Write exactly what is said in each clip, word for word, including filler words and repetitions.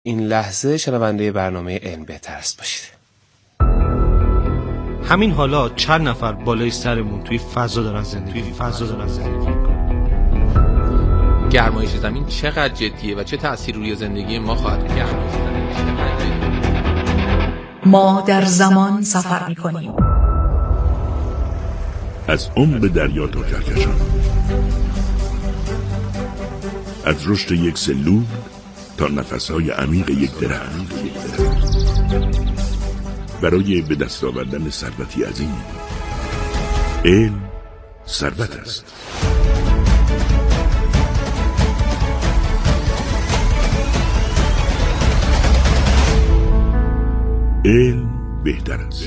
این لحظه شنونده برنامه علم بهتر است باشید. همین حالا چند نفر بالای سرمون توی فضا دارن زندگی توی فضا دارن زندگی میکنن. گرمایش زمین چقدر جدیه و چه تأثیری روی زندگی ما خواهد داشت؟ گرمایش زمین چقدر جدیه؟ ما در زمان سفر میکنیم. از عمق دریا تا کهکشان، از رشد یک سلول تا نفسهای عمیق یک درخت، برای به دست آوردن ثروتی عظیم. علم ثروت است. علم بهتر است.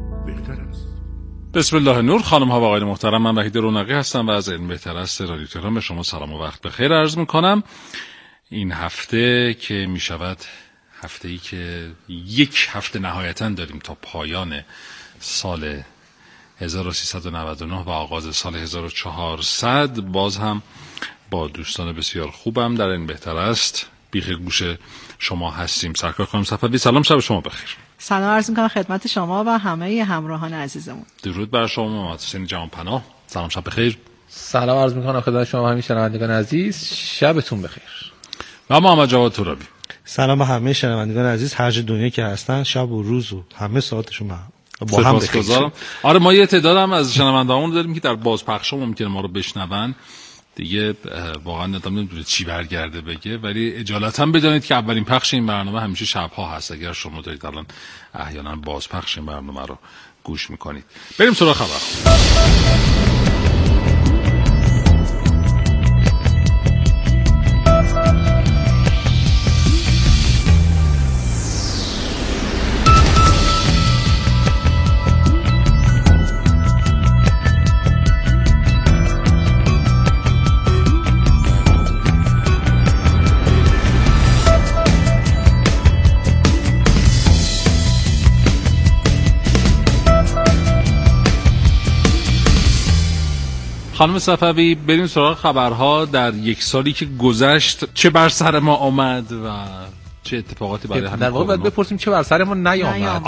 بسم الله نور. خانم ها و آقایان محترم، من وحید رونقی هستم و از علم بهتر است رادیو تهران به شما سلام و وقت بخیر عرض میکنم. این هفته که میشود هفته‌ای که یک هفته نهایتاً داریم تا پایان سال هزار و سیصد و نود و نه و آغاز سال هزار و چهارصد، باز هم با دوستان بسیار خوبم در این بهتر است بیخ گوش شما هستیم. سرکار خانم صفوی، سلام، شب شما بخیر. سلام عرض میکنم خدمت شما و همه همراهان عزیزمون. درود بر شما محمد حسین جهانپناه، سلام، شب بخیر. سلام عرض میکنم خدمت شما همه شنوندگان عزیز، شبتون بخیر. و محمد جواد ترابی، سلام به همه شنوندگان عزیز هر جای دنیا که هستن، شب و روز و همه ساعتشون با هم بخیر. آره، ما یه تعداد هم از شنوندگان داریم که در بازپخش ممکنه ما رو بشنون دیگه، واقعا ندام نمیدونه چی برگرده بگه، ولی اجالتا بدانید که اولین پخش این برنامه همیشه شبها هست. اگر شما دارید الان احیانا بازپخش این برنامه رو گوش میکنید. بریم سراغ خبر. خانم صفوی، بریم سراغ خبرها. در یک سالی که گذشت چه بر سر ما آمد و چه اتفاقاتی برای همین در واقع باید بپرسیم چه بر سر ما نیامد.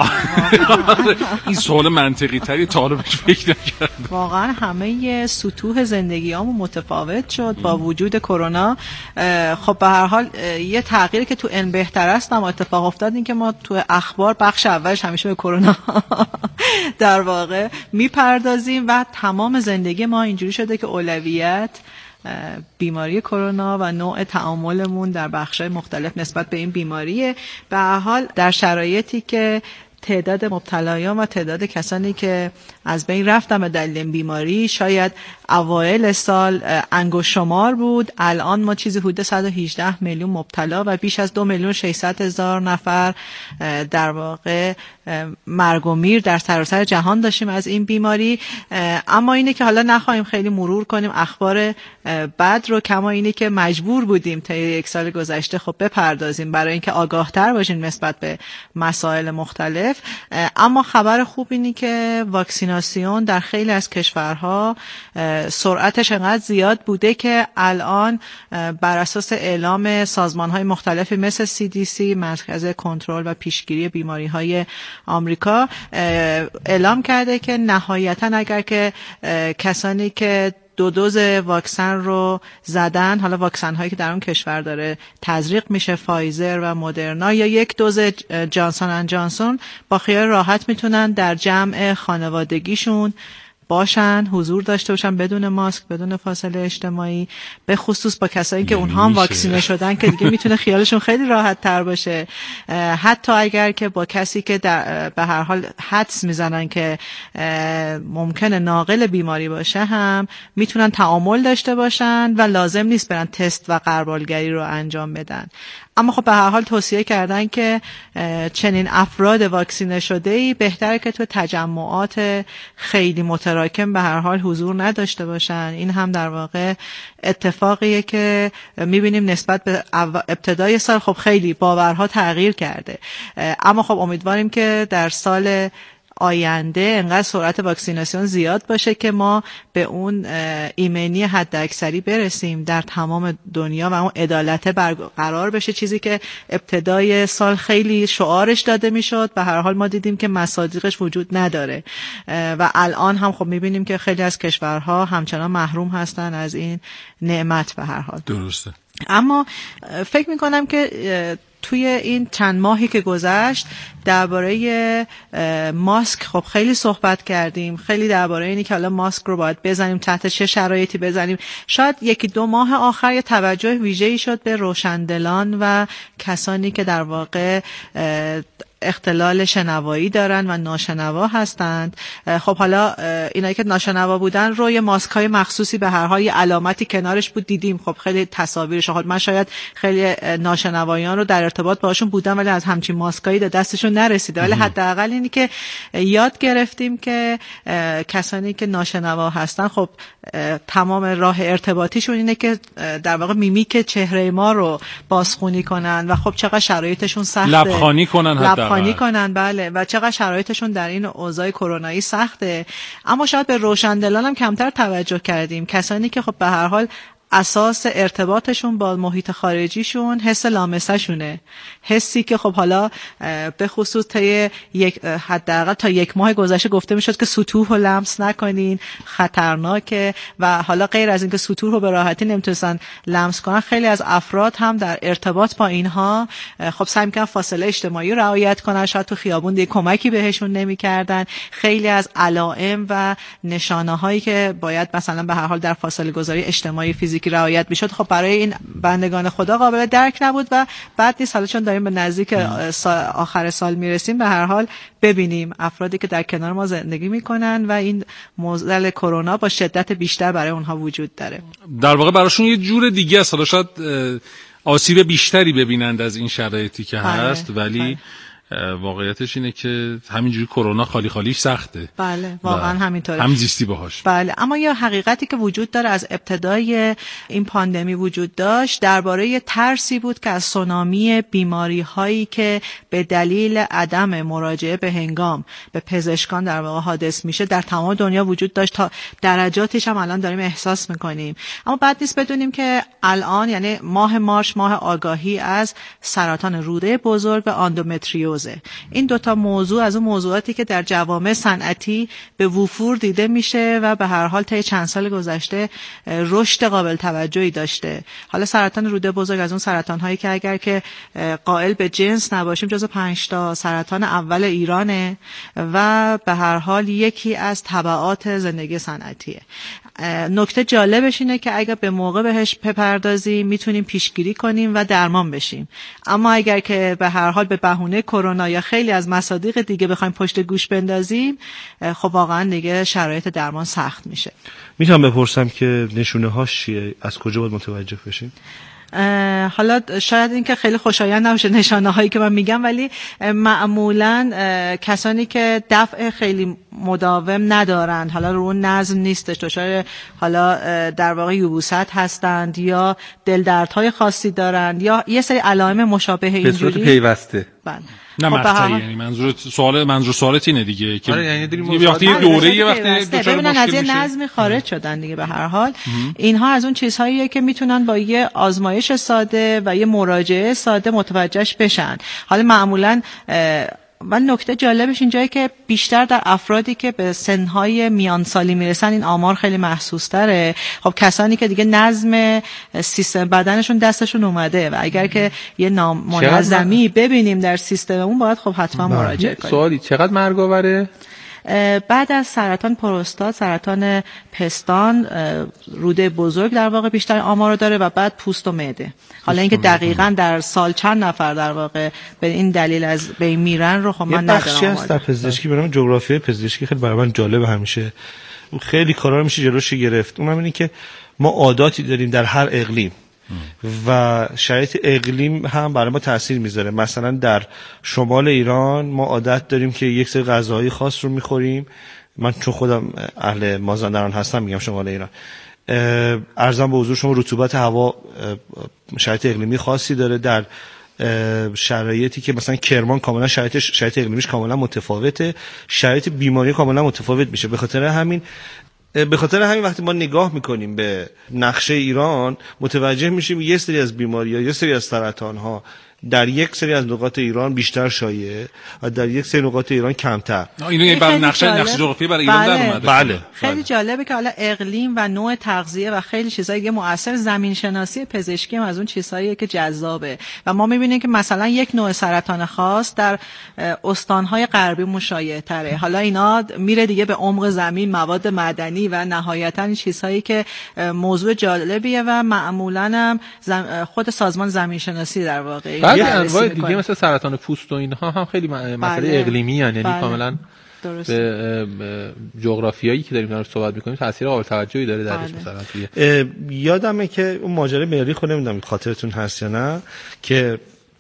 این سوال منطقی تری تا حالا بهش فکر نکردم. واقعا همه سطوح زندگیامون متفاوت شد با وجود کرونا. خب به هر حال یه تغییری که تو علم بهتر است هم اتفاق افتاد، این که ما تو اخبار بخش اولش همیشه به کرونا در واقع میپردازیم و تمام زندگی ما اینجوری شده که اولویت بیماری کرونا و نوع تعاملمون در بخش‌های مختلف نسبت به این بیماریه. به هر حال در شرایطی که تعداد مبتلایان و تعداد کسانی که از بین رفتن به دلیل این بیماری شاید اوایل سال انگشت شمار بود، الان ما چیزی حدود صد و هجده میلیون مبتلا و بیش از دو میلیون و ششصد هزار نفر در واقع مرگ و میر در سراسر جهان داشتیم از این بیماری. اما اینه که حالا نخواهیم خیلی مرور کنیم اخبار بد رو، کما اینه که مجبور بودیم تا یک سال گذشته خب بپردازیم برای اینکه آگاهتر باشیم نسبت به مسائل مختلف. اما خبر خوب اینه که واکسیناسیون در خیلی از کشورها سرعتش انقدر زیاد بوده که الان بر اساس اعلام سازمان‌های مختلفی مثل سی دی سی، مرکز کنترل و پیشگیری بیماری‌های آمریکا، اعلام کرده که نهایتاً اگر که کسانی که دو دوز واکسن رو زدن، حالا واکسن هایی که در اون کشور داره تزریق میشه، فایزر و مدرنا، یا یک دوز جانسون اند جانسون، با خیال راحت میتونن در جمع خانوادگیشون باشن، حضور داشته باشن بدون ماسک، بدون فاصله اجتماعی، به خصوص با کسایی که اونها هم واکسینه شدن که دیگه میتونه خیالشون خیلی راحت تر باشه. حتی اگر که با کسی که در به هر حال حدس میزنن که ممکنه ناقل بیماری باشه هم میتونن تعامل داشته باشن و لازم نیست برن تست و غربالگری رو انجام بدن. اما خب به هر حال توصیه کردن که چنین افراد واکسینه شده‌ای بهتره که تو تجمعات خیلی متراکم به هر حال حضور نداشته باشن. این هم در واقع اتفاقیه که میبینیم نسبت به ابتدای سال خب خیلی باورها تغییر کرده. اما خب امیدواریم که در سال آینده انقدر سرعت واکسیناسیون زیاد باشه که ما به اون ایمنی حد اکثری برسیم در تمام دنیا و اون عدالت برقرار بشه، چیزی که ابتدای سال خیلی شعارش داده میشد. به هر حال ما دیدیم که مصادیقش وجود نداره و الان هم خب میبینیم که خیلی از کشورها همچنان محروم هستن از این نعمت. به هر حال درسته. اما فکر میکنم که توی این چند ماهی که گذشت درباره ماسک خب خیلی صحبت کردیم، خیلی درباره اینی که حالا ماسک رو باید بزنیم، تحت چه شرایطی بزنیم. شاید یکی دو ماه آخر یه توجه ویژه‌ای شد به روشندلان و کسانی که در واقع اختلال شنوایی دارن و ناشنوا هستند. خب حالا اینایی که ناشنوا بودن رو یه ماسک های مخصوصی به هر حال یه علامتی کنارش بود دیدیم. خب خیلی تصاویرش، حال من شاید خیلی ناشنوایان رو در ارتباط باشون بودم ولی از همچین ماسکایی به دستشون نرسیده، ولی حداقل اینی که یاد گرفتیم که کسانی که ناشنوا هستن خب تمام راه ارتباطیشون اینه که در واقع میمیک چهره ما رو بازخوانی کنن و خب چقدر شرایطشون سخته، لبخوانی کنن، حداقل لبخوانی کنن، بله، و چقدر شرایطشون در این اوضاع کرونایی سخته. اما شاید به روشندلان هم کمتر توجه کردیم، کسانی که خب به هر حال اساس ارتباطشون با محیط خارجیشون حس لامسه شونه، حسی که خب حالا به خصوص تا یک حداقل تا یک ماه گذشته گفته میشد که سطوح رو لمس نکنین، خطرناکه، و حالا غیر از اینکه سطوح رو به راحتی نمیتونن لمس کنن، خیلی از افراد هم در ارتباط با اینها خب سعی میکنن فاصله اجتماعی رعایت کنن، شاید تو خیابون دیگه کمکی بهشون نمیکردن. خیلی از علائم و نشانه هایی که باید مثلا به هر حال در فاصله گذاری اجتماعی فیزیکی که رعایت میشد خب برای این بندگان خدا قابل درک نبود و بعد نیست حالا چون داریم به نزدیک آخر سال میرسیم به هر حال ببینیم افرادی که در کنار ما زندگی میکنن و این معضل کرونا با شدت بیشتر برای اونها وجود داره. در واقع براشون یه جور دیگه است، حالا شاید آسیب بیشتری ببینند از این شرایطی که هست، ولی بله. واقعیتش اینه که همینجوری کرونا خالی خالیش سخته. بله واقعا همینطوره، هم زیستی باهاش. بله، اما یه حقیقتی که وجود داره از ابتدای این پاندمی وجود داشت درباره ترسی بود که از سونامی بیماری هایی که به دلیل عدم مراجعه به هنگام به پزشکان در واقع حادث میشه در تمام دنیا وجود داشت، تا درجاتش هم الان داریم احساس میکنیم. اما بعد نیست بدونیم که الان یعنی ماه مارس ماه آگاهی از سرطان روده بزرگ و اندومتریوز. این دوتا موضوع از اون موضوعاتی که در جوامع صنعتی به وفور دیده میشه و به هر حال طی چند سال گذشته رشد قابل توجهی داشته. حالا سرطان روده بزرگ از اون سرطان هایی که اگر که قائل به جنس نباشیم جزو پنج تا سرطان اول ایرانه و به هر حال یکی از تبعات زندگی صنعتیه. نکته جالبش اینه که اگر به موقع بهش بپردازیم میتونیم پیشگیری کنیم و درمان بشیم، اما اگر که به هر حال به بهونه کرونا یا خیلی از مصادیق دیگه بخوایم پشت گوش بندازیم خب واقعا دیگه شرایط درمان سخت میشه. میتونم بپرسم که نشونه هاش چیه؟ از کجا باید متوجه بشیم؟ حالا شاید این که خیلی خوشایند نباشه نشانه هایی که من میگم، ولی معمولا کسانی که دفع خیلی مداوم ندارند، حالا رو اون نظم نیستش، دچار حالا در واقع یبوست هستند یا دل دردهای خاصی دارند یا یه سری علائم مشابه اینجوری به صورت پیوسته. بله. نه خب مقطعی، یعنی منظور سوال منظور سوالت اینه دیگه که آره یعنی داریم یه وقتی دوره یه وقتی دچار مشکل از یه میشه، نظمی خارج شدن دیگه. به هر حال اینها از اون چیزهاییه که میتونن با یه آزمایش ساده و یه مراجعه ساده متوجهش بشن. حالا معمولا و نکته جالبش اینجایی که بیشتر در افرادی که به سنهای میان سالی میرسن این آمار خیلی محسوس تره. خب کسانی که دیگه نظم سیستم بدنشون دستشون اومده و اگر که یه نامنظمی ببینیم در سیستممون باید خب حتما مراجعه کنیم. سوالی چقدر مرگ آوره؟ بعد از سرطان پروستات، سرطان پستان، روده بزرگ در واقع بیشتر آمار رو داره و بعد پوست و معده. حالا اینکه دقیقاً در سال چند نفر در واقع به این دلیل از بین میرن رو خب من ندارم. یه بخشی هست در پزشکی برام جغرافیای پزشکی خیلی برای من جالب همیشه، خیلی کارا رو میشه جلوش گرفت. اونم اینه که ما عاداتی داریم در هر اقلیم و شرایط اقلیم هم برای ما تاثیر میذاره. مثلا در شمال ایران ما عادت داریم که یک سری غذاهای خاص رو میخوریم. من چون خودم اهل مازندران هستم میگم شمال ایران. ارزم به حضور شما رطوبت هوا شرایط اقلیمی خاصی داره. در شرایطی که مثلا کرمان کاملا شرایط شرایط اقلیمیش کاملا متفاوته، شرایط بیماری کاملا متفاوت میشه. به خاطر همین به خاطر همین وقتی ما نگاه میکنیم به نقشه ایران متوجه میشیم یه سری از بیماری‌ها، یه سری از سرطان‌ها در یک سری از نقاط ایران بیشتر شایعه و در یک سری نقاط ایران کمتر. اینو یعنی برای نقشه نقشه جغرافیایی برای ایران در اومده. بله. خیلی بله. جالبه که حالا اقلیم و نوع تغذیه و خیلی چیزای دیگه مؤثر، زمین شناسی پزشکی هم از اون چیزاییه که جذابه و ما می‌بینیم که مثلا یک نوع سرطان خاص در استان‌های غربی مشایع تره. حالا اینا میره دیگه به عمق زمین، مواد معدنی و نهایتاً این چیزهایی که موضوع جالبیه و معمولاً هم زم... خود سازمان زمین شناسی در واقع بعضی انواع دیگه مثل سرطان پوست و اینها هم خیلی مسئله بله. اقلیمی ان، یعنی بله. کاملا درست. به جغرافیایی که داریم در صحبت می‌کنیم تاثیر قابل توجهی داره درش. بله. مثلا یادمه که اون ماجرای مریخ رو نمیدونم خاطرتون هست یا نه که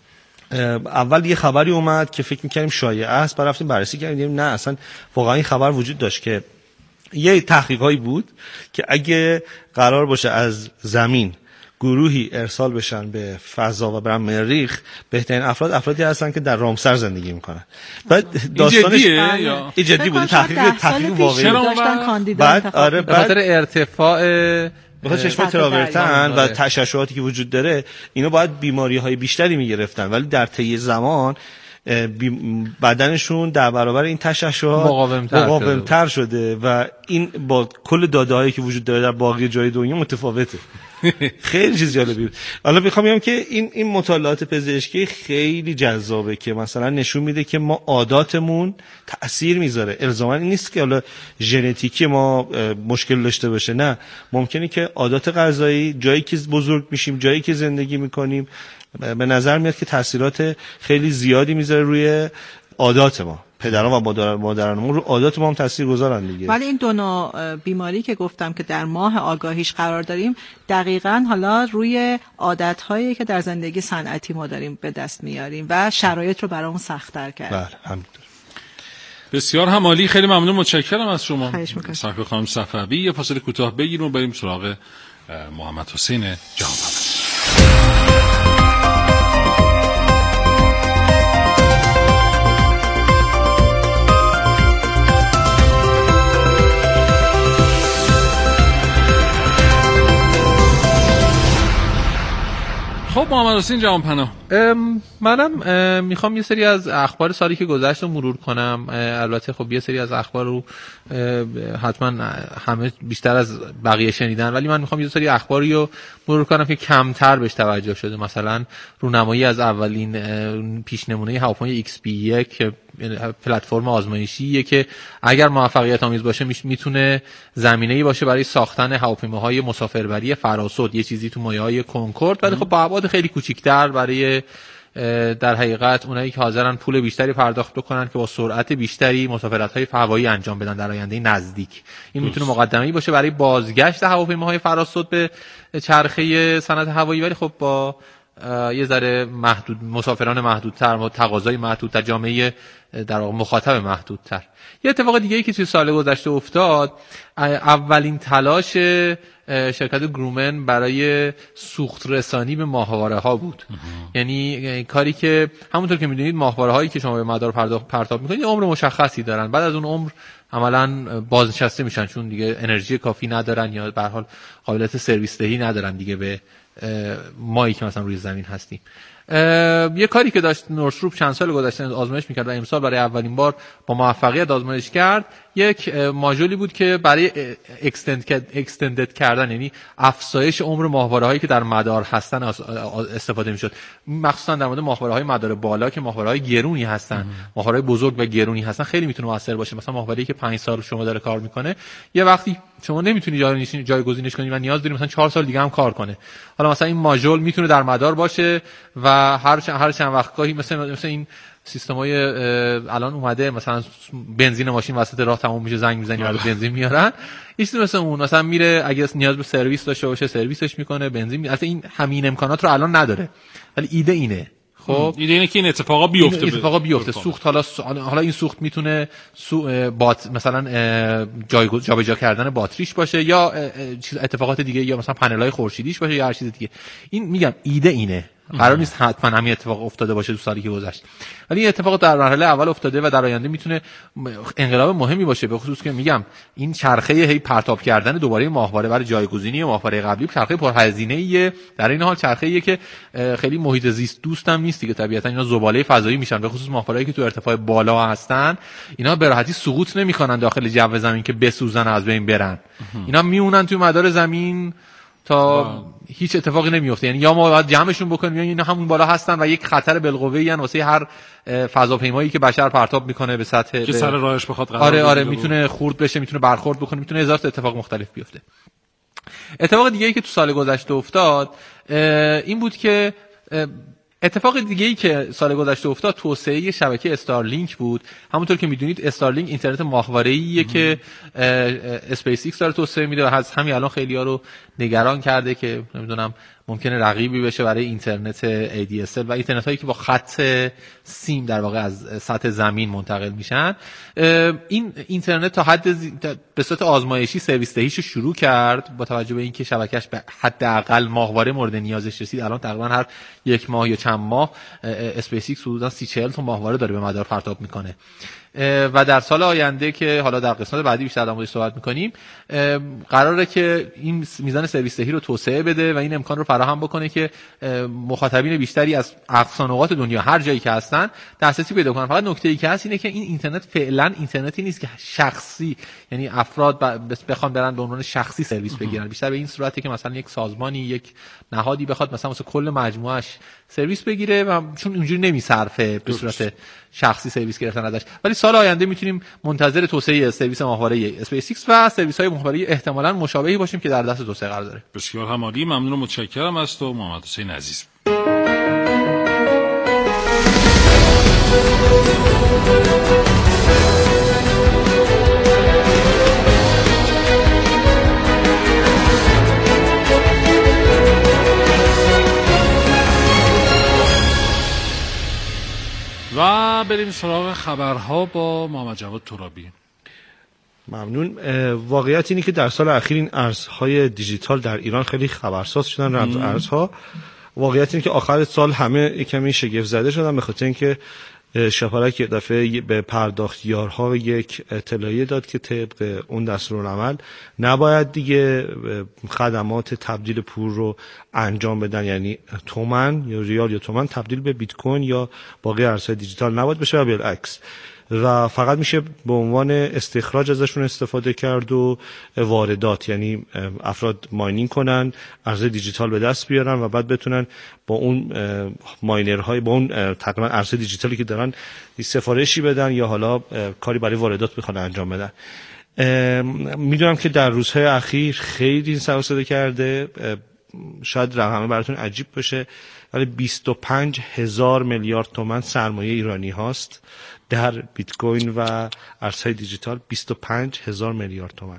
اول یه خبری اومد که فکر می‌کردیم شایعه است، بعد رفتیم بررسی کردیم نه اصلا واقعا این خبر وجود داشت که یه تحقیقاتی بود که اگه قرار باشه از زمین گروهی ارسال بشن به فضا و برن مریخ، بهترین افراد افرادی هستن که در رامسر زندگی میکنن. بعد داستانش یا این جدی بود، تحقیق تحقیق واقعی داشتن کاندیدات بعد آره به خاطر ارتفاع بخاطر چشمه تراورتن و تشعشعاتی که وجود داره اینا باید بیماری‌های بیشتری میگرفتن، ولی در طی زمان بدنشون در برابر این تشعشعات مقاوم‌تر مقاوم‌تر شده و این با کل داده‌هایی که وجود داره در باقی جای دنیا متفاوته. خیلی چیز جالبی بود. حالا میخوام بگم که این این مطالعات پزشکی خیلی جذابه که مثلا نشون میده که ما عاداتمون تأثیر میذاره. الزاما این نیست که حالا ژنتیکی ما مشکل داشته باشه، نه، ممکنه که عادات غذایی، جایی که بزرگ میشیم، جایی که زندگی میکنیم، به نظر میاد که تاثیرات خیلی زیادی میذاره روی عادات ما. پدران و مادران مادرانمون رو عادات ما هم تاثیر گذارن دیگه. ولی این دو نوع بیماری که گفتم که در ماه آگاهیش قرار داریم دقیقاً حالا روی عادت‌هایی که در زندگی صنعتی ما داریم به دست میاریم و شرایط رو برامون سخت‌تر کرد. بله همینطور. بسیار هم عالی، خیلی ممنون، متشکرم از شما صاحب خانم صفوی. یه فاصله کوتاه بگیریم و بریم سراغ محمد حسین جهانپرست. خب محمد حسین جهانپناه، منم میخوام یه سری از اخبار سالی که گذشت رو مرور کنم. البته خب یه سری از اخبار رو حتما همه بیشتر از بقیه شنیدن، ولی من میخوام یه سری اخباری رو مرور کنم که کمتر بهش توجه شده. مثلا رونمایی از اولین پیشنمونه هواپیمای ایکس پی یک که پلتفرم آزمایشیه که اگر موفقیت آمیز باشه میتونه زمینه‌ای باشه برای ساختن هواپیماهای مسافربری فراسود، یه چیزی تو مایه‌های کنکورد، ولی خب با ابعاد خیلی کوچیک‌تر برای در حقیقت اونایی که حاضرن پول بیشتری پرداخت بکنن که با سرعت بیشتری مسافرت‌های هوایی انجام بدن در آینده نزدیک. این میتونه مقدمه‌ای باشه برای بازگشت هواپیماهای فراسود به چرخه صنعت هوایی، ولی خب با یه ذره محدود، مسافران محدودتر و تقاضای محدودتر، جامعه در واقع مخاطب محدودتر. یه اتفاق دیگه ای که توی سال گذشته افتاد، اولین تلاش شرکت گرومن برای سوخت رسانی به ماهواره ها بود. یعنی کاری که همونطور که میدونید ماهواره هایی که شما به مدار پرتاب میکنید عمر مشخصی دارن، بعد از اون عمر عملاً بازنشسته میشن چون دیگه انرژی کافی ندارن یا به هر حال قابلیت سرویس دهی ندارن دیگه به مایی که مثلا روی زمین هستیم. یه کاری که داشت نورسروپ چند سال گذشته آزمایش میکرد و امسال برای اولین بار با موفقیت آزمایش کرد، یک ماژولی بود که برای اکستند اکستندد کردن، یعنی افزایش عمر ماهواره‌هایی که در مدار هستن استفاده میشد، مخصوصا در مورد ماهواره‌های مدار بالا که ماهواره‌های گرونی هستن، ماهواره‌های بزرگ و گرونی هستن، خیلی میتونه موثر باشه. مثلا ماهواره‌ای که پنج سال شما داره کار میکنه، یه وقتی شما نمیتونی جای جایگزینش کنی و نیاز داری مثلا چهار سال دیگه هم کار کنه، حالا مثلا این ماژول میتونه در مدار باشه و هر چند هر چند وقت گاهی مثلا مثلا این سیستمای الان اومده، مثلا بنزین ماشین وسط راه تموم میشه، زنگ میزنی برای بنزین میارن، ایست مثلا اون مثلا میره اگه نیاز به سرویس داشته باشه سرویسش میکنه، بنزین می... البته این همین امکانات رو الان نداره، ولی ایده اینه. خب ایده اینه که این اتفاقا بیفته، این اتفاقا بیفته. سوخت حالا حالا این سوخت میتونه سو... بات مثلا جایگزین جابجا کردن باتریش باشه یا چیز اتفاقات دیگه، یا مثلا پنل‌های خورشیدیش باشه یا هر چیز دیگه. این میگم ایده اینه قرار نیست حتما همین اتفاق افتاده باشه تو سالی که گذشت، ولی این اتفاق در مرحله اول افتاده و در آینده میتونه انقلاب مهمی باشه، به خصوص که میگم این چرخه هی پرتاب کردن دوباره ماهواره برای جایگزینی ماهواره قبلی چرخه پرهزینه ایه، در این حال چرخه ایه که خیلی محیط زیست دوست هم نیست که طبیعتا اینا زباله فضایی میشن، به خصوص ماهوارهایی که تو ارتفاع بالا هستن اینا به راحتی سقوط نمیکنن داخل جو زمین که بسوزن از بین برن، اینا میمونن توی مدار زمین تا آه. هیچ اتفاقی نمیفته. یعنی یا ما باید جمعشون بکنیم یا اینا همون بالا هستن و یک خطر بالقوه ان واسه هر فضاپیمایی که بشر پرتاب میکنه به سطح که سر راهش بخواد قرار آره آره میتونه خورد بشه، میتونه برخورد بکنه، میتونه هزار تا اتفاق مختلف بیفته. اتفاق دیگه ای که تو سال گذشته افتاد این بود که اتفاق دیگه ای که سال گذشته افتاد توسعه شبکه استارلینک بود. همونطور که میدونید استارلینک اینترنت ماهواره‌ایه که اسپیس ایکس داره توسعه میده و از همین الان خیلی‌ها رو نگران کرده که نمیدونم ممکنه رقیبی بشه برای اینترنت ای دی اس ال و اینترنت هایی که با خط سیم در واقع از سطح زمین منتقل میشن. این اینترنت تا حد زی... به صورت آزمایشی سرویس دهیش شروع کرد با توجه به اینکه شبکه‌اش به حداقل ماهواره مورد نیازش رسید. الان تقریبا هر یک ماه یا چند ماه اسپیس ایکس حدوداً سی چهل تا ماهواره داره به مدار پرتاب میکنه و در سال آینده که حالا در قسمت بعدی بیشتر در موردش صحبت می‌کنیم قراره که این میزان سرویس دهی رو توسعه بده و این امکان رو فراهم بکنه که مخاطبین بیشتری از اقصا نقاط دنیا هر جایی که هستن دسترسی پیدا کنن. فقط نکته‌ای که هست اینه که این اینترنت فعلا اینترنتی نیست که شخصی، یعنی افراد بخوان برن به عنوان شخصی سرویس بگیرن، بیشتر به این صورته که مثلا یک سازمانی یک نهادی بخواد مثلا واسه کل مجموعه‌اش سرویس بگیره و چون اونجوری نمیصرفه به صورت شخصی سرویس گرفتن ازش. ولی سال آینده میتونیم منتظر توسعه سرویس ماهواره اسپیس ایکس و سرویس های ماهواره احتمالاً مشابهی باشیم که در دست توسعه قرار داره. بسیار هم عالی، ممنون و متشکرم از تو محمد حسین عزیز. و بریم سراغ خبرها با محمد جواد ترابی. ممنون. واقعیت اینه که در سال اخیر این ارزهای دیجیتال در ایران خیلی خبرساز شدن. رمز ارزها واقعیت اینه که آخر سال همه کمی شگفت زده شدن به خاطر اینکه شفارک یه دفعه به پرداختیارها یک اطلاعیه داد که طبق اون دستورالعمل نباید دیگه خدمات تبدیل پول رو انجام بدن، یعنی تومن یا ریال یا تومن تبدیل به بیت کوین یا باقی ارزهای دیجیتال نباید بشه و بالعکس، و فقط میشه به عنوان استخراج ازشون استفاده کرد و واردات، یعنی افراد ماینینگ کنن، ارز دیجیتال به دست بیارن و بعد بتونن با اون ماینرهای با اون تقریبا ارز دیجیتالی که دارن سفارشی بدن یا حالا کاری برای واردات بخوان انجام بدن. میدونم که در روزهای اخیر خیلی این سر و صدا کرده، شاید رقم براتون عجیب باشه ولی بیست و پنج هزار میلیارد تومان سرمایه ایرانی هاست در بیت کوین و ارزهای دیجیتال. بیست و پنج هزار میلیارد تومان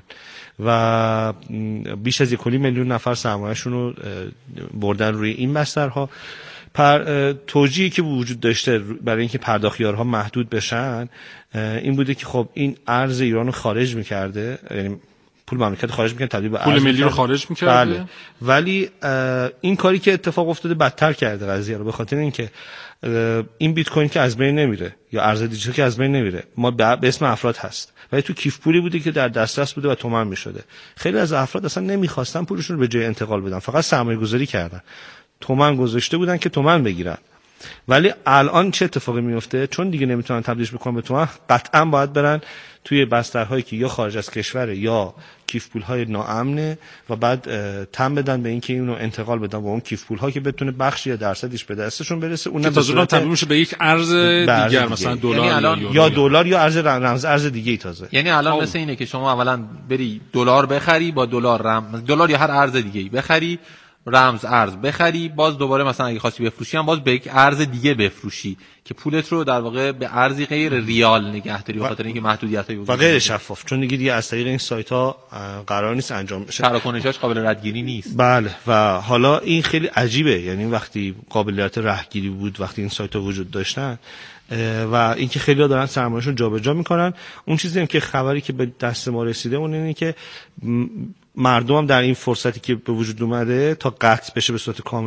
و بیش از یک میلیون نفر سرمایه‌شون رو بردن روی این بسترها. پر توجیهی که وجود داشته برای اینکه پرداختیارها محدود بشن این بوده که خب این ارز ایران رو خارج می‌کرده، یعنی پول مملکت خارج می‌کنه تبدیل به پول ملی رو خارج می‌کرده. بله. ولی این کاری که اتفاق افتاده بدتر کرده قضیه رو، به خاطر اینکه این بیت کوین که از بین نمیره یا ارز دیجیتال که از بین نمیره، ما به اسم افراد هست ولی تو کیف پولی بوده که در دسترس بوده و تومن میشده. خیلی از افراد اصلا نمیخواستن پولشون رو به جای انتقال بدن، فقط سرمایه گذاری کردن، تومن گذاشته بودن که تومن بگیرن. ولی الان چه اتفاقی میفته؟ چون دیگه نمیتونن تبدیلش بکنن به تومن، قطعا باید برن توی بسترهایی که یا خارج از کشوره یا کیف پول‌های ناامنه و بعد تم بدن به اینکه اینو انتقال بدن با اون کیف پول‌ها که بتونه بخشی یا درصدیش به دستشون برسه، اونم به صورت تبدیل میشه به یک ارز دیگر دیگه. مثلا دلار یعنی الان یا یا دلار یا ارز رمز ارز دیگه‌ای تازه. یعنی الان مثل اینه که شما اولا بری دلار بخری با دلار رمز دلار یا هر ارز دیگه‌ای بخری، رمز ارز بخری، باز دوباره مثلا اگه خواستی بفروشی هم باز به یک ارز دیگه بفروشی که پولت رو در واقع به ارزی غیر ریال نگه داری، به خاطر اینکه محدودیت‌های وجود و غیر شفاف، چون دیگه دیگه از طریق این سایت‌ها قرار نیست انجام بشه، تراکنشاش قابل ردگیری نیست. بله. و حالا این خیلی عجیبه، یعنی وقتی قابلیت رهگیری بود، وقتی این سایت‌ها وجود داشتن و اینکه خیلی‌ها دارن سرمایه‌شون جابجا می‌کنن، اون چیزی هم که خبری که به دست ما رسیده اون اینه که مردم هم در این فرصتی که به وجود اومده تا قطع بشه به صورت کامل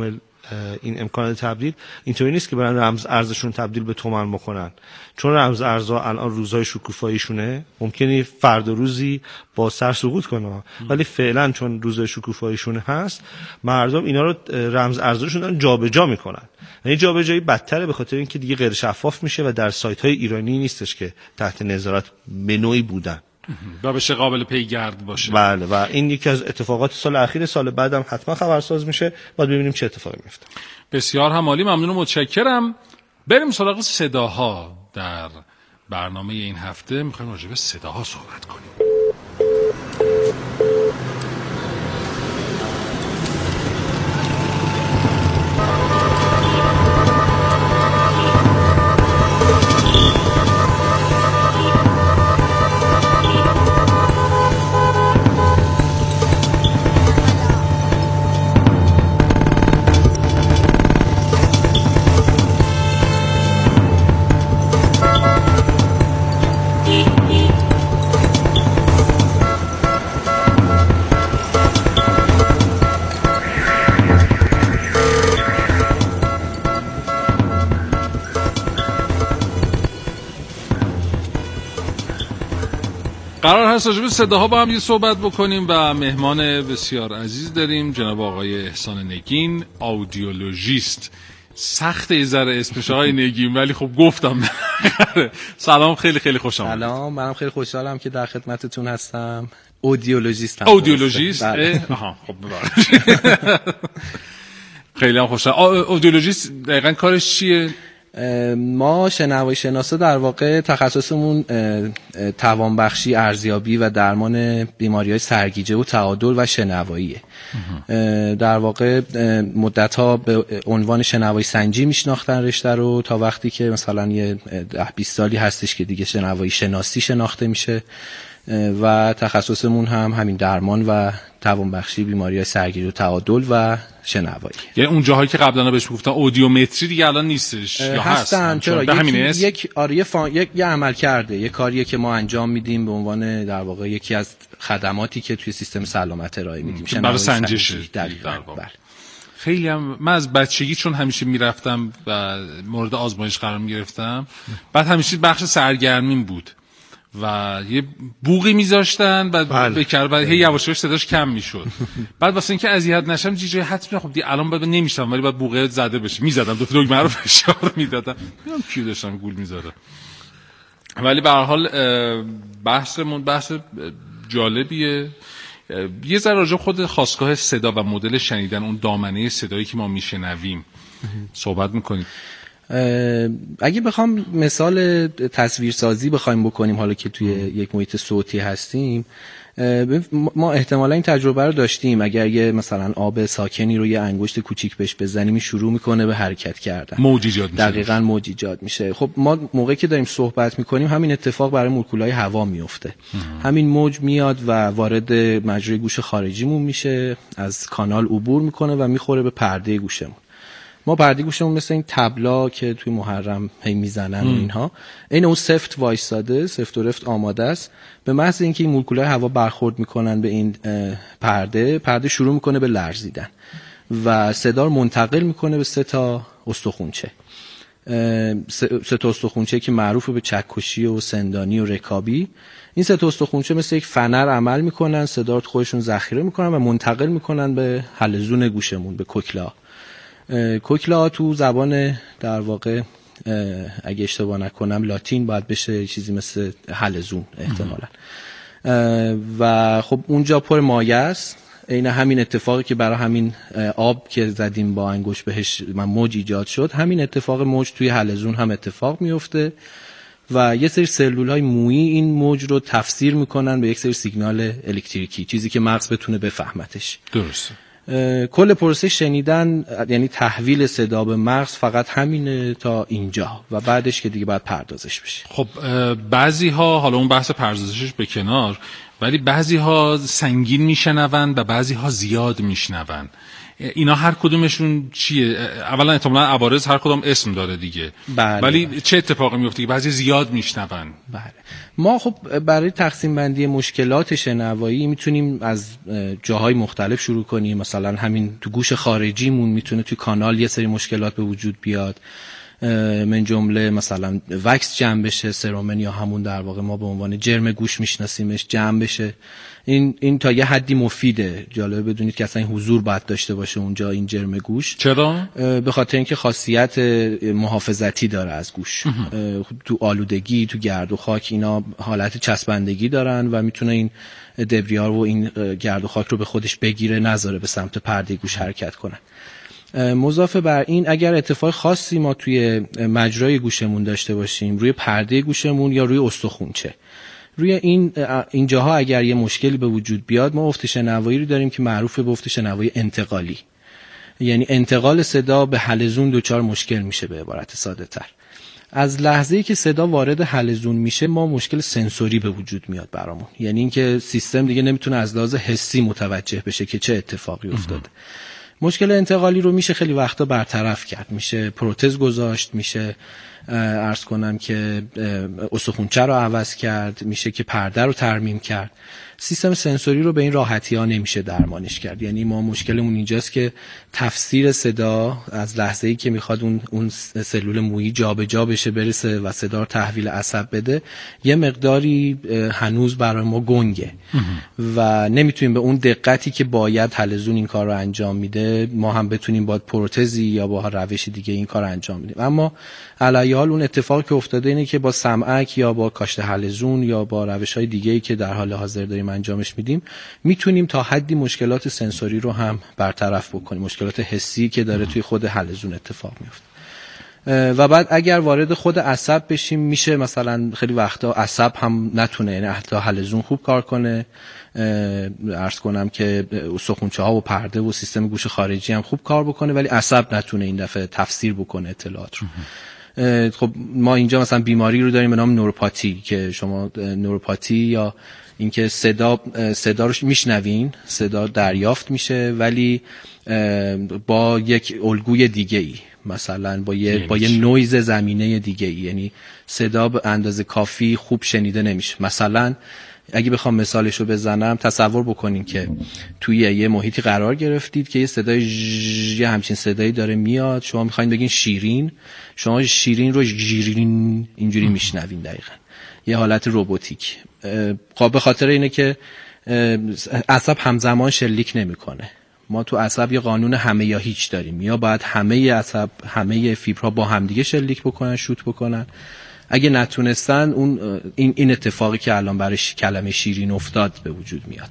این امکان تبدیل اینطوری نیست که برن رمز ارزشون تبدیل به تومان بکنن، چون رمز ارزها الان روزهای شکوفاییشونه ممکنه فردا روزی با سر سقوط کنه، ولی فعلا چون روزهای شکوفاییشونه هست مردم اینا رو رمز ارزشون دارن جابجا میکنن. یعنی جابجایی بدتره به خاطر اینکه دیگه غیر شفاف میشه و در سایت های ایرانی نیستش که تحت نظارت به نوعی بودن و بشه قابل پیگرد باشه. بله و این یکی از اتفاقات سال اخیر، سال بعدم حتما خبرساز میشه، باید ببینیم چه اتفاقی میفته. بسیار هم عالی، ممنون و متشکرم. بریم سراغ صداها. در برنامه این هفته میخوایم راجع به صداها صحبت کنیم. قرار هست راجع به صداها با هم یه صحبت بکنیم و مهمان بسیار عزیز داریم، جناب آقای احسان نگین، آودیولوژیست. سخت یه ذره اسمش آقای نگین ولی خب گفتم. سلام، خیلی خیلی خوش آمدید. سلام، منم خیلی خوشحالم که در خدمتتون هستم. اودیولوژیستم. اودیولوژیست؟ آها خب ببخشید. خیلی هم خوشحالم. اودیولوژیست دقیقاً کارش چیه؟ ما شنوایی شناسا در واقع تخصصمون توانبخشی، ارزیابی و درمان بیماری‌های سرگیجه و تعادل و شنواییه. در واقع مدت‌ها به عنوان شنوایی سنجی میشناختن رشته رو، تا وقتی که مثلا یه ده بیست سالی هستش که دیگه شنوایی شناسی شناخته میشه و تخصصمون هم همین درمان و توانبخشی بیماری‌های سرگیجه و تعادل و شنوایی. یعنی اون جاهایی که قبلا بهش میگفتن اودیومتری دیگه الان نیستش یا هستن؟ چرا؟ به همین است. یک آریه فا... یک یه عمل کرده، یک کاریه که ما انجام میدیم به عنوان در واقع یکی از خدماتی که توی سیستم سلامت ارائه میدیم برای سنجش. دقیقاً. خیلی هم من از بچگی چون همیشه میرفتم و مورد آزمایش قرار میگرفتم، بعد همیشه بخش سرگرمین بود و یه بوقی میذاشتن بعد بله. بکر بعد هی یواش یواش صداش کم میشد. بعد واسه اینکه اذیت نشم جیجه حتما خب دی الان بعد نمیشم ولی بعد بوقه زده بشه میزدم دو تا دکمه رو فشار میدادم. میگم کی داشتم گول میزدم. ولی به هر حال بحثمون بحث جالبیه. یه ذره راجع خود خاستگاه صدا و مدل شنیدن، اون دامنه صدایی که ما میشنویم صحبت میکنیم. اگه بخوام مثال تصویرسازی بخوایم بکنیم، حالا که توی یک محیط صوتی هستیم، ما احتمالا این تجربه رو داشتیم. اگر یه مثلا آب ساکنی رو یه انگشت کوچیک بهش بزنیم شروع میکنه به حرکت کردن، موج ایجاد میشه. دقیقاً موج ایجاد میشه. خب ما موقعی که داریم صحبت میکنیم همین اتفاق برای مولکولای هوا میفته. همین موج میاد و وارد مجرای گوش خارجیمون میشه، از کانال عبور میکنه و میخوره به پرده گوشمون. ما پرده گوشمون مثل این تبلا که توی محرم هی میزنن و اینها، این اون سفت وایساده، سفت و رفت آماده است. به محض اینکه این مولکولای هوا برخورد میکنن به این پرده، پرده شروع میکنه به لرزیدن و صدا رو منتقل میکنه به سه تا استخونچه. سه تا استخونچه که معروف به چکشی و سندانی و رکابی. این سه تا استخونچه مثل یک فنر عمل میکنن، صدا رو خودشون ذخیره میکنن و منتقل میکنن به حلزون گوشمون، به کوکلا. کوکلا تو زبان در واقع اگه اشتباه نکنم لاتین باید بشه چیزی مثل حلزون احتمالاً. و خب اونجا پر مایع است. این همین اتفاقی که برای همین آب که زدیم با انگشت بهش موج ایجاد شد، همین اتفاق موج توی حلزون هم اتفاق میفته و یه سری سلول های مویی این موج رو تفسیر میکنن به یک سری سیگنال الکتریکی، چیزی که مغز بتونه بفهمتش. درسته. کل پروسه شنیدن یعنی تحویل صدا به مغز فقط همینه تا اینجا و بعدش که دیگه باید پردازش بشه. خب بعضی ها، حالا اون بحث پردازشش به کنار، ولی بعضی ها سنگین میشنون و بعضی ها زیاد میشنون. اینا هر کدومشون چیه؟ اولا احتمالاً عوارض هر کدوم اسم داره دیگه. بله. ولی چه اتفاقی میفته که بعضی زیاد میشنون؟ بله. ما خب برای تقسیم بندی مشکلات شنوایی میتونیم از جاهای مختلف شروع کنیم. مثلا همین تو گوش خارجیمون میتونه تو کانال یه سری مشکلات به وجود بیاد، من جمله مثلا وکس جمع بشه، سرومن یا همون در واقع ما به عنوان جرم گوش میشناسیمش جمع بشه. این این تا یه حدی مفیده. جالبه بدونید که اصلا این حضور باید داشته باشه اونجا این جرم گوش. چرا؟ به خاطر اینکه خاصیت محافظتی داره از گوش. تو آلودگی، تو گرد و خاک اینا حالت چسبندگی دارن و میتونه این دبریار و این گرد و خاک رو به خودش بگیره، نذاره به سمت پرده گوش حرکت کنه. مضافه بر این اگر اتفاق خاصی ما توی مجرای گوشمون داشته باشیم، روی پرده گوشمون یا روی استخونچه، روی این این جاها اگر یه مشکلی به وجود بیاد، ما افت شنوایی رو داریم که معروفه به افت شنوایی انتقالی. یعنی انتقال صدا به حلزون دچار مشکل میشه. به عبارت ساده تر، از لحظه‌ای که صدا وارد حلزون میشه ما مشکل سنسوری به وجود میاد برامون. یعنی اینکه سیستم دیگه نمیتونه از لحاظ حسی متوجه بشه که چه اتفاقی افتاده. مشکل انتقالی رو میشه خیلی وقتا برطرف کرد. میشه پروتز گذاشت، میشه عرض کنم که استخونچه رو عوض کرد، میشه که پرده رو ترمیم کرد. سیستم سنسوری رو به این راحتی ها نمیشه درمانش کرد. یعنی ما مشکلمون اینجاست که تفسیر صدا از لحظه‌ای که میخواد اون اون سلول مویی جابجا بشه برسه و صدا رو تحویل عصب بده، یه مقداری هنوز برای ما گنگه و نمیتونیم به اون دقتی که باید حلزون این کار رو انجام میده ما هم بتونیم با پروتزی یا با روش دیگه این کار رو انجام بدیم. اما علی حال اون اتفاقی که افتاده اینه که با سمعک یا با کاشت حلزون یا با روش‌های دیگه‌ای که در حال حاضر داریم انجامش میدیم میتونیم تا حدی مشکلات سنسوری رو هم برطرف بکنیم، مشکلات حسی که داره توی خود حلزون اتفاق میفته. و بعد اگر وارد خود عصب بشیم، میشه مثلا خیلی وقتا عصب هم نتونه، یعنی حتی حلزون خوب کار کنه، عرض کنم که استخونچه ها و پرده و سیستم گوش خارجی هم خوب کار بکنه، ولی عصب نتونه این دفعه تفسیر بکنه اطلاعات رو. خب ما اینجا مثلا بیماری رو داریم به نام نوروپاتی که شما نوروپاتی یا اینکه صدا صدا رو میشنوین، صدا دریافت میشه ولی با یک الگوی دیگه ای، مثلا با یه با یه نویز زمینه دیگه ای، یعنی صدا به اندازه کافی خوب شنیده نمیشه. مثلا اگه بخوام مثالش رو بزنم، تصور بکنین که توی یه محیطی قرار گرفتید که یه صدای یه همچین صدایی داره میاد، شما میخواین بگین شیرین، شما شیرین رو ژیرین اینجوری میشنوین، دقیقاً یه حالت رباتیک. به خاطر اینه که عصب همزمان شلیک نمیکنه. ما تو عصب یه قانون همه یا هیچ داریم، یا باید همه عصب همه فیبرها با همدیگه شلیک بکنن، شوت بکنن. اگه نتونستن اون این این اتفاقی که الان برای کلمه شیرین افتاد به وجود میاد.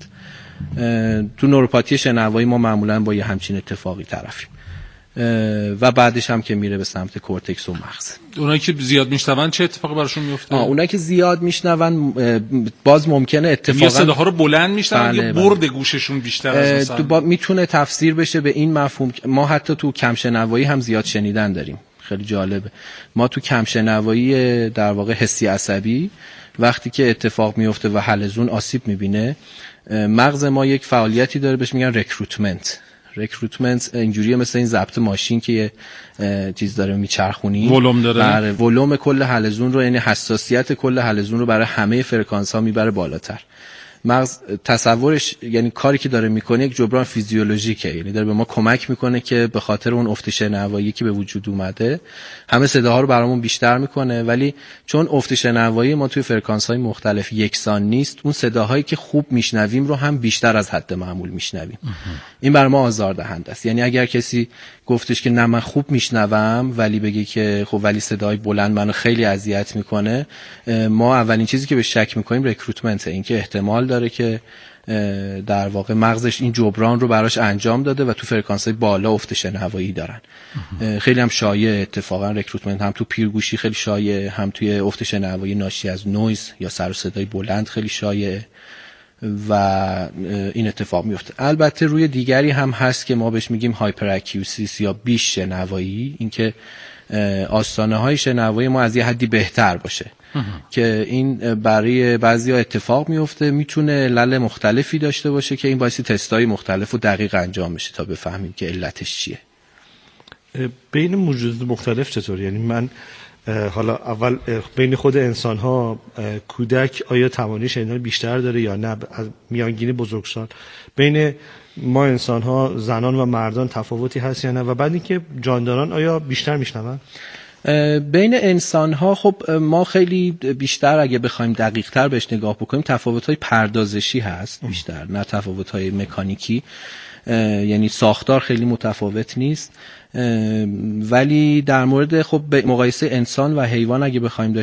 تو نوروپاتی شنوایی ما معمولا با یه همچین اتفاقی طرفیم و بعدش هم که میره به سمت کورتکس و مغز. اونایی که زیاد میشنون چه اتفاقی براشون میفته؟ آه اونایی که زیاد میشنون باز ممکنه اتفاقا یه صداها رو بلند میشنون، بله یه برد گوششون بیشتر از مثلا میتونه تفسیر بشه به این مفهوم. ما حتی تو کم شنوایی هم زیاد شنیدن داریم. خیلی جالبه. ما تو کم شنوایی در واقع حسی عصبی وقتی که اتفاق میفته و حلزون آسیب میبینه، مغز ما یک فعالیتی داره بهش میگن رکروتمنت. رکروتمنت اینجوریه مثل این ضبط ماشین که یه چیز داره میچرخونی، ولوم داره، برای ولوم کل حلزون رو، یعنی حساسیت کل حلزون رو برای همه فرکانس ها میبره بالاتر. مغز تصورش، یعنی کاری که داره میکنه یک جبران فیزیولوژیکه، یعنی داره به ما کمک میکنه که به خاطر اون افت شنوایی که به وجود اومده همه صداها رو برامون بیشتر میکنه، ولی چون افت شنوایی ما توی فرکانس های مختلف یکسان نیست، اون صداهایی که خوب میشنویم رو هم بیشتر از حد معمول میشنویم. این بر ما آزاردهنده است. یعنی اگر کسی گفتش که نه من خوب میشنوم ولی بگی که خب ولی صدای بلند منو خیلی اذیت میکنه، ما اولین چیزی که به شک میکنیم رکروتمنته، این که احتمال داره که در واقع مغزش این جبران رو براش انجام داده و تو فرکانس‌های بالا افت شنوایی دارن. خیلی هم شایع اتفاقا رکروتمنت، هم تو پیرگوشی خیلی شایع، هم توی افت شنوایی ناشی از نویز یا سر و صدای بلند خیلی شایع و این اتفاق میفته. البته روی دیگری هم هست که ما بهش میگیم هایپر اکیوسیس یا بیش شنوایی، اینکه آستانه های شنوایی ما از یه حدی بهتر باشه که این برای بعضیا اتفاق میفته. میتونه لل مختلفی داشته باشه که این باعث تستای مختلف و دقیق انجام بشه تا بفهمیم که علتش چیه. بین موجودات مختلف چطور؟ یعنی من حالا اول بین خود انسان ها کودک آیا توانی شنیدن بیشتر داره یا نه از میانگین بزرگسال؟ بین ما انسان ها زنان و مردان تفاوتی هست یا نه؟ و بعد اینکه جانداران آیا بیشتر میشنون؟ بین انسان ها خب ما خیلی بیشتر اگه بخوایم دقیق تر بهش نگاه بکنیم تفاوت های پردازشی هست بیشتر، نه تفاوت های مکانیکی. یعنی ساختار خیلی متفاوت نیست، ولی در مورد خب مقایسه انسان و حیوان اگه بخوایم